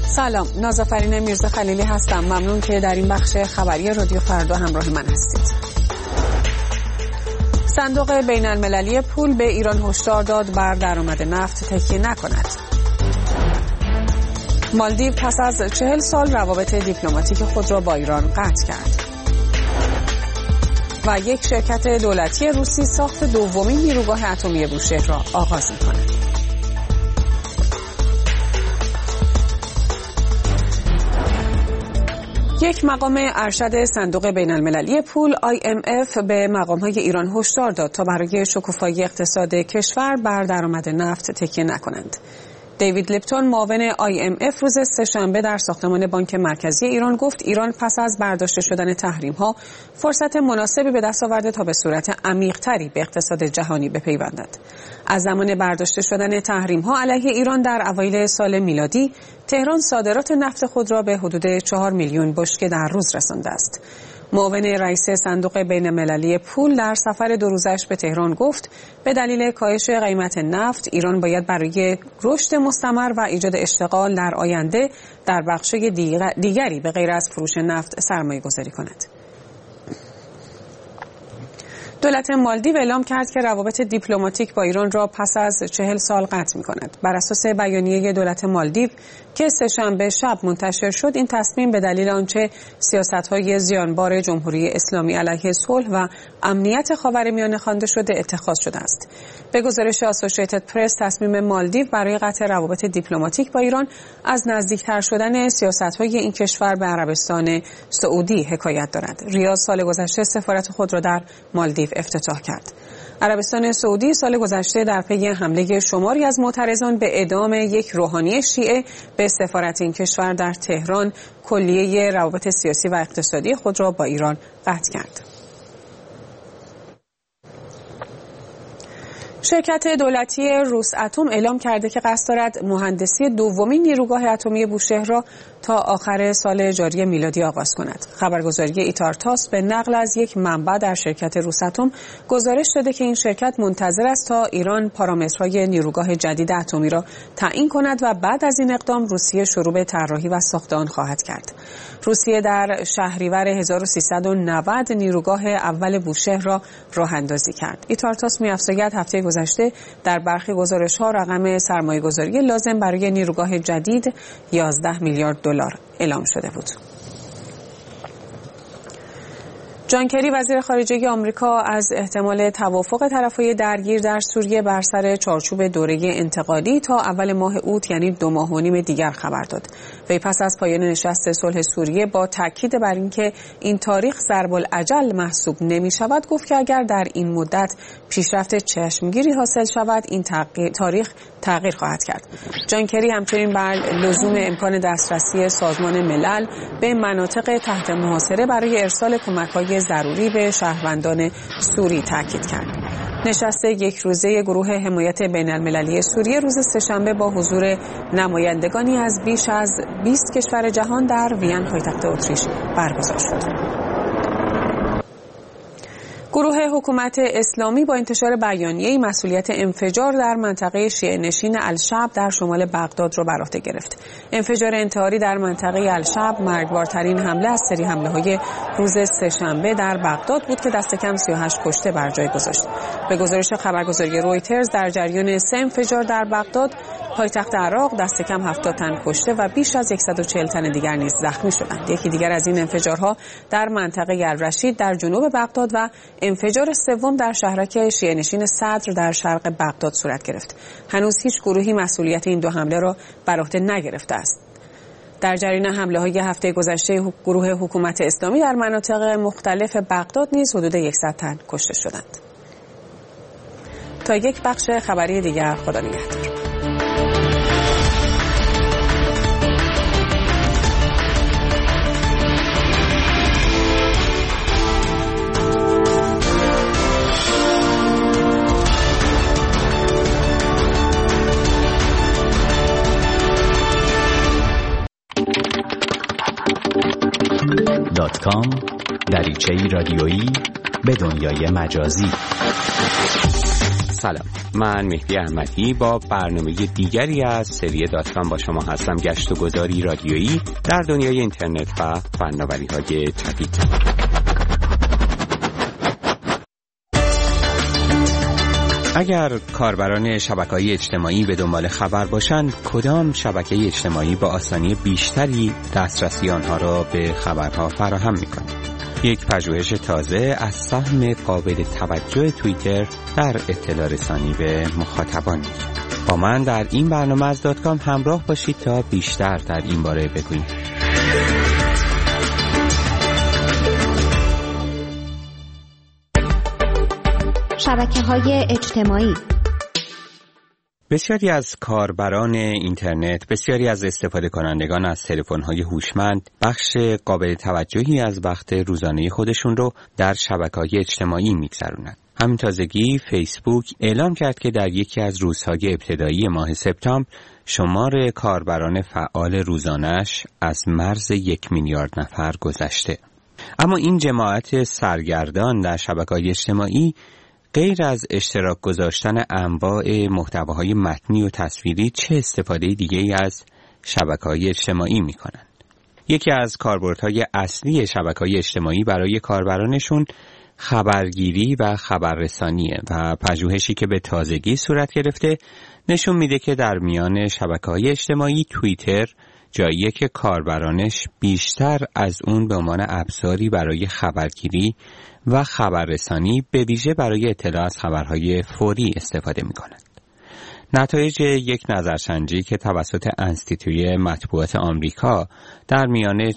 سلام، نازافرین میرزا خلیلی هستم. ممنون که در این بخش خبری رادیو فردا همراه من هستید. صندوق بین المللی پول به ایران هشدار داد بر درآمد نفت تکیه نکند. مالدیو پس از 40 سال روابط دیپلماتیک خود را با ایران قطع کرد. و یک شرکت دولتی روسی ساخت دومین نیروگاه اتمی بوشهر را آغاز می‌کند. یک مقام ارشد صندوق بین المللی پول IMF به مقام‌های ایران هشدار داد تا برای شکوفایی اقتصاد کشور بر درآمد نفت تکیه نکنند. دیوید لیپتون معاون IMF روز سه‌شنبه در ساختمان بانک مرکزی ایران گفت ایران پس از برداشته شدن تحریم‌ها فرصت مناسبی به دست آورده تا به صورت عمیق‌تری به اقتصاد جهانی بپیوندد. از زمان برداشته شدن تحریم‌ها علیه ایران در اوایل سال میلادی، تهران صادرات نفت خود را به حدود 4 میلیون بشکه در روز رسانده است. معاون رئیس صندوق بین المللی پول در سفر 2 روزش به تهران گفت به دلیل کاهش قیمت نفت ایران باید برای رشد مستمر و ایجاد اشتغال در آینده در بخش‌های دیگری به غیر از فروش نفت سرمایه‌گذاری کند. دولت مالدیو اعلام کرد که روابط دیپلماتیک با ایران را پس از 40 سال قطع می‌کند. بر اساس بیانیه دولت مالدیو که سه‌شنبه شب منتشر شد، این تصمیم به دلیل آنچه سیاست‌های زیانبار جمهوری اسلامی علیه صلح و امنیت خاورمیانه خوانده شده اتخاذ شده است. به گزارش آسوشیتد پرس، تصمیم مالدیو برای قطع روابط دیپلماتیک با ایران از نزدیکتر شدن سیاست‌های این کشور به عربستان سعودی حکایت دارد. ریاض سال گذشته سفارت خود را در مالدیو افتتاح کرد. عربستان سعودی سال گذشته در پی حمله شماری از معترضان به اعدام یک روحانی شیعه به سفارت این کشور در تهران کلیه روابط سیاسی و اقتصادی خود را با ایران قطع کرد. شرکت دولتی روساتم اعلام کرده که قصد دارد مهندسی دومین نیروگاه اتمی بوشهر را تا آخر سال جاری میلادی آغاز کند. خبرگزاری ایتارتاس به نقل از یک منبع در شرکت روساتم گزارش داده که این شرکت منتظر است تا ایران پارامترهای نیروگاه جدید اتمی را تعیین کند و بعد از این اقدام روسیه شروع به طراحی و ساخت آن خواهد کرد. روسیه در شهریور 1390 نیروگاه اول بوشهر را راه اندازی کرد. ایتارتاس می‌افزاید هفته گذشته در برخی گزارش‌ها رقم سرمایه‌گذاری لازم برای نیروگاه جدید 11 میلیارد دلار اعلام شده بود. جان کری وزیر خارجه آمریکا از احتمال توافق طرفهای درگیر در سوریه بر سر چارچوب دوره انتقالی تا اول ماه اوت یعنی 2 ماه و نیم دیگر خبر داد. وی پس از پایان نشست صلح سوریه با تاکید بر اینکه این تاریخ ضرب الاجل محسوب نمی شود گفت که اگر در این مدت پیشرفت چشمگیری حاصل شود این تاریخ تغییر خواهد کرد. جان کری همچنین بر لزوم امکان دسترسی سازمان ملل به مناطق تحت محاصره برای ارسال کمک‌های ضروری به شهروندان سوری تاکید کرد. نشست یک روزه گروه حمایت بین المللی سوریه روز سه‌شنبه با حضور نمایندگانی از بیش از 20 کشور جهان در وین پایتخت اتریش برگزار شد. گروه حکومت اسلامی با انتشار بیانیه‌ای مسئولیت انفجار در منطقه شیعه نشین الشعب در شمال بغداد را بر عهده گرفت. انفجار انتحاری در منطقه الشعب مرگبارترین حمله از سری حمله‌های روز سه‌شنبه در بغداد بود که دست کم 38 کشته بر جای گذاشت. به گزارش خبرگزاری رویترز در جریان 3 انفجار در بغداد، پایتخت عراق، دست کم 70 تن کشته و بیش از 140 تن دیگر نیز زخمی شدند. یکی دیگر از این انفجارها در منطقه الرشید در جنوب بغداد و انفجار سوم در شهرک شیعه نشین صدر در شرق بغداد صورت گرفت. هنوز هیچ گروهی مسئولیت این 2 حمله را بر عهده نگرفته است. در جریان حمله‌های هفته گذشته گروه حکومت اسلامی در مناطق مختلف بغداد نیز حدود 100 تن کشته شدند. تا یک بخش خبری دیگر، خدا نگهدار. .com دریچه‌ای رادیویی به دنیای مجازی. سلام، من مهدی احمدی با برنامه دیگری از سری داتکام با شما هستم. گشت و گذاری رادیویی در دنیای اینترنت و فناوری‌های جدید. اگر کاربران شبکه‌های اجتماعی به دنبال خبر باشند، کدام شبکه اجتماعی با آسانی بیشتری دسترسی آنها را به خبرها فراهم می‌کند؟ یک پژوهش تازه از سهم قابل توجه توییتر در اطلاع رسانی به مخاطبان می‌گوید. با من در این برنامه از داتکام همراه باشید تا بیشتر در این باره بگوییم. شبکه‌های اجتماعی. بسیاری از کاربران اینترنت، بسیاری از استفاده کنندگان از تلفن‌های هوشمند بخش قابل توجهی از وقت روزانه خودشون رو در شبکه‌های اجتماعی می‌گذرونند. همین تازگی فیسبوک اعلام کرد که در یکی از روزهای ابتدایی ماه سپتامبر شمار کاربران فعال روزانه‌اش از مرز 1 میلیارد نفر گذشته. اما این جماعت سرگردان در شبکه‌های اجتماعی غیر از اشتراک گذاشتن انواع محتواهای متنی و تصویری چه استفاده دیگه‌ای از شبکه‌های اجتماعی می‌کنند؟ یکی از کاربردهای اصلی شبکه‌های اجتماعی برای کاربرانشون خبرگیری و خبررسانیه و پژوهشی که به تازگی صورت گرفته نشون میده که در میان شبکه‌های اجتماعی توییتر جاییه که کاربرانش بیشتر از اون به عنوان ابزاری برای خبرگیری و خبررسانی به ویژه برای اطلاع از خبرهای فوری استفاده می‌کنند. نتایج یک نظرسنجی که توسط انستیتوی مطبوعات آمریکا در میان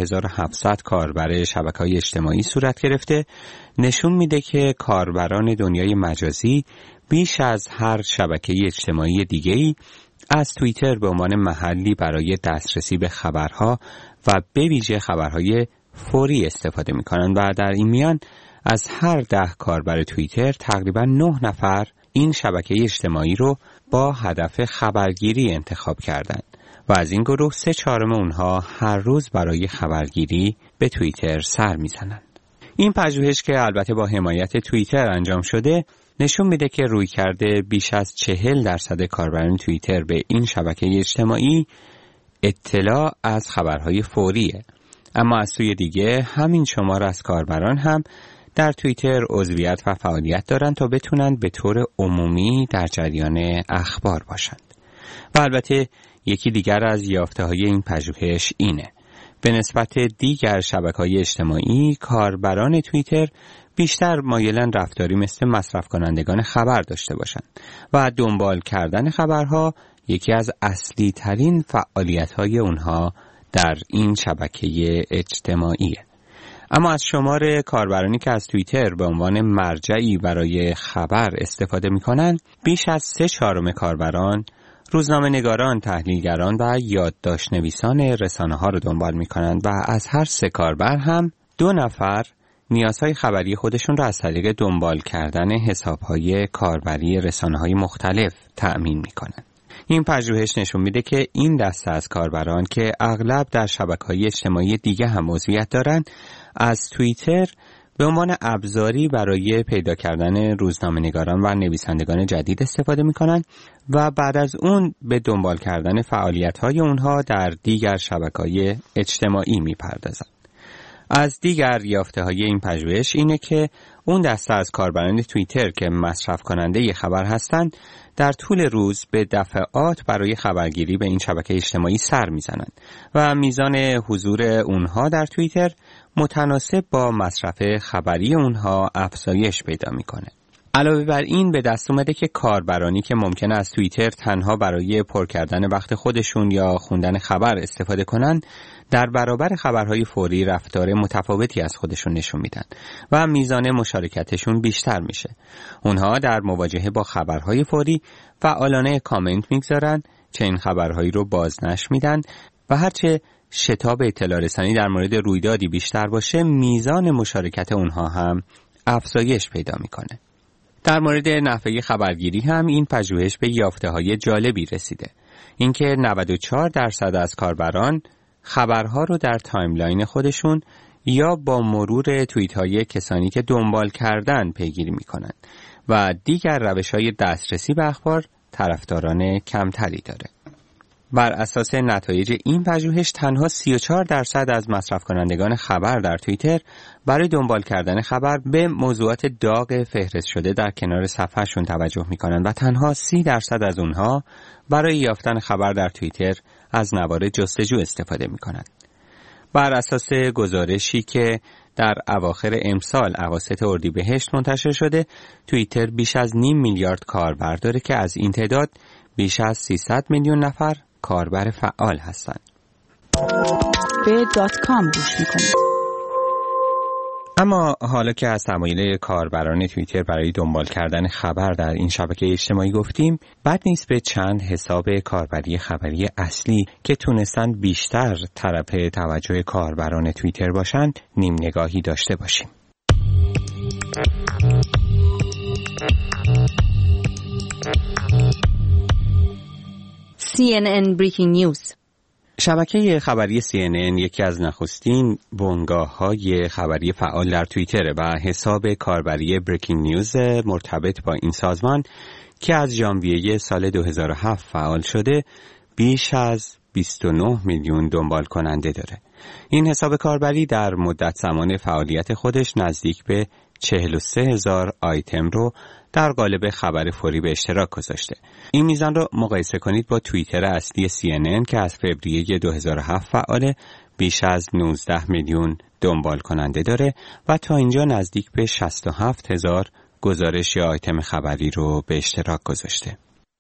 4700 کاربر شبکه‌های اجتماعی صورت گرفته نشون میده که کاربران دنیای مجازی بیش از هر شبکه اجتماعی دیگه‌ای از توییتر به عنوان محلی برای دسترسی به خبرها و به ویژه خبرهای فوری استفاده می‌کنند و در این میان از هر 10 کاربر توییتر تقریباً 9 نفر این شبکه اجتماعی رو با هدف خبرگیری انتخاب کردند و از این گروه 3/4 اونها هر روز برای خبرگیری به توییتر سر می‌زنند. این پژوهش که البته با حمایت توییتر انجام شده نشون میده که رویکرد بیش از 40% کاربران توییتر به این شبکه اجتماعی اطلاع از خبرهای فوریه. اما از سوی دیگه همین شمار از کاربران هم در توییتر عضویت و فعالیت دارند تا بتونن به طور عمومی در جریان اخبار باشند. و البته یکی دیگر از یافته‌های این پژوهش اینه: به نسبت دیگر شبکه‌های اجتماعی کاربران توییتر بیشتر مایلن رفتاری مثل مصرف کنندگان خبر داشته باشند و دنبال کردن خبرها یکی از اصلی ترین فعالیت‌های اونها در این شبکه اجتماعیه. اما از شمار کاربرانی که از توییتر به عنوان مرجعی برای خبر استفاده می‌کنند، بیش از 3/4 کاربران روزنامه‌نگاران، تحلیلگران و یادداشت‌نویسان رسانه‌ها رو دنبال می‌کنند و از هر 3 کاربر هم 2 نفر نیازهای خبری خودشون را از طریق دنبال کردن حساب‌های کاربری رسانه‌های مختلف تأمین می‌کنند. این پژوهش نشون میده که این دسته از کاربران که اغلب در شبکه‌های اجتماعی دیگه هم عضویت دارن، از توییتر به عنوان ابزاری برای پیدا کردن روزنامه‌نگاران و نویسندگان جدید استفاده می‌کنن و بعد از اون به دنبال کردن فعالیت‌های اونها در دیگر شبکه‌های اجتماعی می‌پردازن. از دیگر یافته‌های این پژوهش اینه که اون دسته از کاربران توییتر که مصرف کننده خبر هستند در طول روز به دفعات برای خبرگیری به این شبکه اجتماعی سر میزنند و میزان حضور اونها در توییتر متناسب با مصرف خبری اونها افزایش پیدا میکنه. علاوه بر این به دست اومده که کاربرانی که ممکنه از توییتر تنها برای پر کردن وقت خودشون یا خوندن خبر استفاده کنن، در برابر خبرهای فوری رفتار متفاوتی از خودشون نشون میدن و میزان مشارکتشون بیشتر میشه. اونها در مواجهه با خبرهای فوری فعالانه کامنت میگذارن، چنین خبرهایی رو بازنشر میدن و هرچه شتاب اطلاع رسانی در مورد رویدادی بیشتر باشه، میزان مشارکت اونها هم افزایش پیدا میکنه. در مورد نحوه خبرگیری هم این پژوهش به یافته‌های جالبی رسیده. اینکه 94% از کاربران خبرها رو در تایملاین خودشون یا با مرور توییت‌های کسانی که دنبال کردن پیگیری می‌کنند و دیگر روش‌های دسترسی به اخبار طرفداران کمتری داره. بر اساس نتایج این پژوهش تنها 34% از مصرف کنندگان خبر در توییتر برای دنبال کردن خبر به موضوعات داغ فهرست شده در کنار صفحه‌شون توجه می‌کنند و تنها 30% از اونها برای یافتن خبر در توییتر از نوار جستجو استفاده می‌کنند. بر اساس گزارشی که در اواخر امسال اواسط اردیبهشت منتشر شده، توییتر بیش از 0.5 میلیارد کاربر داره که از این تعداد بیش از 300 میلیون نفر کاربر فعال هستند. به .com گوش میکنید. اما حالا که از تمایل کاربران توییتر برای دنبال کردن خبر در این شبکه اجتماعی گفتیم، بد نیست به چند حساب کاربری خبری اصلی که تونستن بیشتر طرف توجه کاربران توییتر باشند نیم نگاهی داشته باشیم. CNN Breaking News. شبکه خبری CNN یکی از نخستین بنگاه‌های خبری فعال در توییتر و حساب کاربری بریکینگ نیوز مرتبط با این سازمان که از ژانویه سال 2007 فعال شده بیش از 29 میلیون دنبال کننده داره. این حساب کاربری در مدت زمان فعالیت خودش نزدیک به 43,000 آیتم رو در قالب خبر فوری به اشتراک گذاشته. این میزان رو مقایسه کنید با توییتر اصلی CNN که از فوریه 2007 فعاله، بیش از 19 میلیون دنبال کننده داره و تا اینجا نزدیک به 67,000 گزارش یا آیتم خبری رو به اشتراک گذاشته.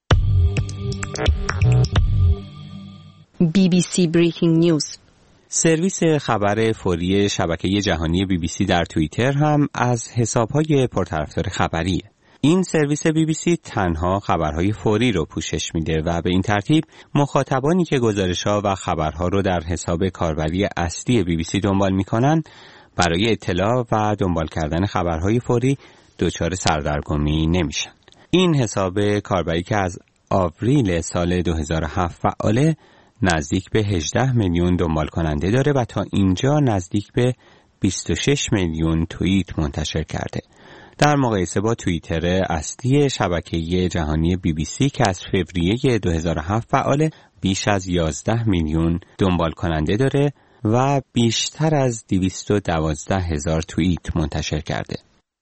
BBC Breaking News. سرویس خبر فوری شبکه جهانی BBC در توییتر هم از حساب‌های پرطرفدار خبریه. این سرویس BBC تنها خبرهای فوری رو پوشش میده و به این ترتیب مخاطبانی که گزارش‌ها و خبرها رو در حساب کاربری اصلی BBC دنبال میکنن برای اطلاع و دنبال کردن خبرهای فوری دچار سردرگمی نمیشن. این حساب کاربری که از آوریل سال 2007 فعاله نزدیک به 18 میلیون دنبال کننده داره و تا اینجا نزدیک به 26 میلیون توییت منتشر کرده. در مقایسه با توییتر اصلی شبکه جهانی BBC که از فوریه 2007 فعاله، بیش از 11 میلیون دنبال کننده داره و بیشتر از 212,000 توییت منتشر کرده.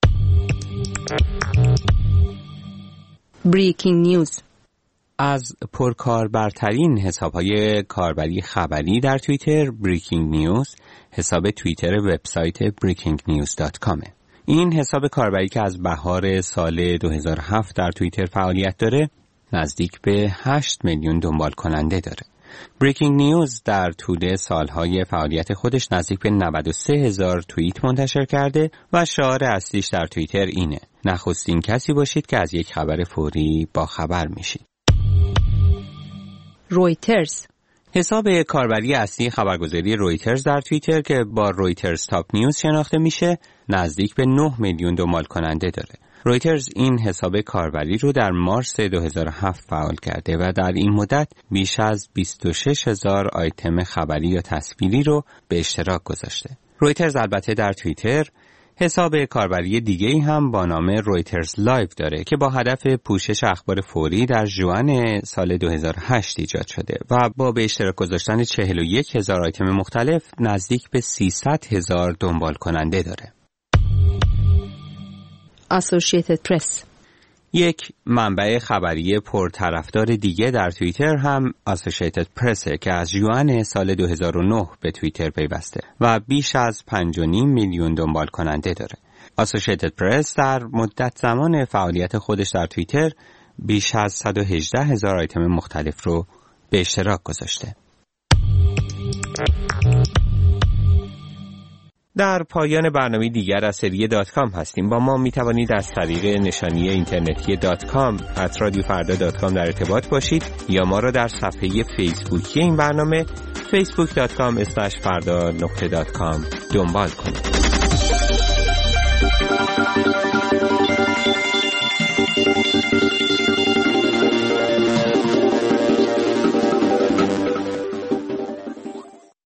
Breaking News. از پرکاربرترین حساب‌های کاربری خبری در توییتر، بریکینگ نیوز حساب توییتر وبسایت breakingnews.com. این حساب کاربری که از بهار سال 2007 در توییتر فعالیت داره، نزدیک به 8 میلیون دنبال کننده داره. بریکینگ نیوز در طول سالهای فعالیت خودش نزدیک به 93,000 توییت منتشر کرده و شعار اصلیش در توییتر اینه: نخستین کسی باشید که از یک خبر فوری با خبر میشید. رویترز. حساب کاربری اصلی خبرگزاری رویترز در توییتر که با رویترز تاپ نیوز شناخته میشه، نزدیک به 9 میلیون دنبال کننده داره. رویترز این حساب کاربری رو در مارس 2007 فعال کرده و در این مدت بیش از 26,000 آیتم خبری یا تصویری رو به اشتراک گذاشته. رویترز البته در توییتر حساب کاربری دیگه‌ای هم با نام رویترز لایو داره که با هدف پوشش اخبار فوری در ژوئن سال 2008 ایجاد شده و با به اشتراک گذاشتن 41,000 آیتم مختلف نزدیک به 300,000 دنبال کننده داره. Associated Press. یک منبع خبری پرطرفدار دیگه در توییتر هم Associated Press که از ژوئن سال 2009 به توییتر پیوسته و بیش از 5.5 میلیون دنبال کننده داره. Associated Press در مدت زمان فعالیت خودش در توییتر بیش از 118,000 آیتم مختلف رو به اشتراک گذاشته. در پایان برنامه دیگر از سری .com هستیم. با ما می توانید از طریق نشانی اینترنتی .com@radiofarda.com در ارتباط باشید یا ما را در صفحه فیسبوکی این برنامه facebook.com/farda.com دنبال کنید.